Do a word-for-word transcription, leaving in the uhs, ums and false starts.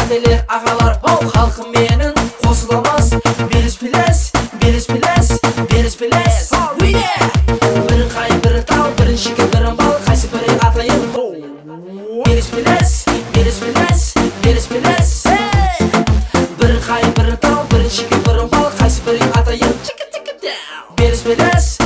әделер ағалар, оу халқым менің қосыламас. Беріс білес, беріс білес, беріс білес. Бірін қай, бірін тал, бірін шеке, бірін бал, қайсы бірі атайын. Беріс білес, беріс білес, беріс білес. Бірін қай, бірін тал, бірін шеке, бірін бал, қайсы бірі атайын. Беріс білес.